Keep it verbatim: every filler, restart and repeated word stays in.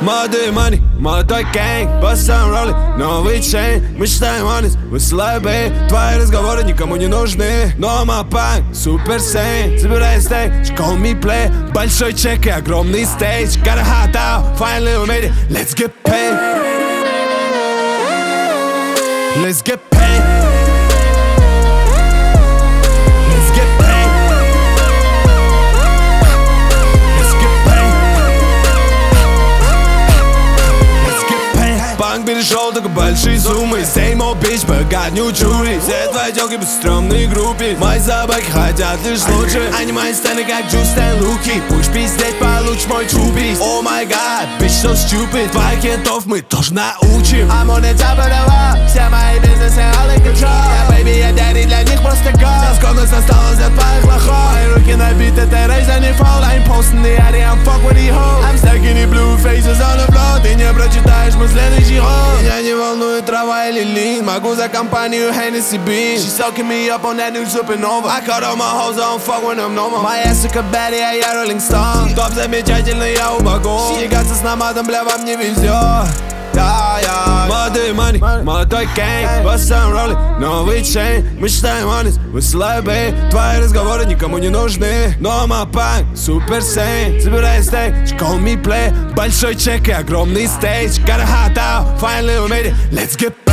Молодые money, молодой гэнг, бросаем роли, новый чейн. Мы считаем honest, высылаю бей. Твои разговоры никому не нужны. Но мапанк, супер сейн. Забирай стейдж, call me play. Большой чек и огромный стейдж. Got a hot out, finally we made it. Let's get paid. Let's get paid. Let's get paid. Let's get paid. Let's get paid. Банк перешел только большие суммы. Same old bitch, but got new jewelry. Все твои тёлки по стрёмной группе. Мои собаки хотят лишь лучше. Они мои стены как Джустен Луки. Пусть пиздеть получишь мой чубис. Oh my god, bitch so stupid. Твоих кентов мы тоже научим. I'm on the top of the world. Все мои бизнесы all in control. Я baby, я daddy, для них просто гол. Вся скромность осталась от твоих лохов. Мои руки набиты, ты raise and you fall. I'm posting the addy, I'm fuck with the hoes. I'm stacking the blue faces on the floor. Ты не прочитаешь мой следующий ход. Меня не волнует трава или лин. Могу за компанию Hennessy Bean. She soaking me up on that new supernova. I cut all my hoes, I don't fuck with them no more. My ass a baddie, а я Rolling Stone. Топ замечательный, я у богов. Тягаться с намазом, бля, вам не везет. Yeah, yeah. Молодые money, молодой гэнг, бросаем роли, новый чейн. Мы считаем honest, высылаю бей. Твои разговоры никому не нужны. Но мапанк, супер сейн. Забирай стейдж, call me play. Большой чек и огромный стейдж. Got a hot out, finally we made it. Let's get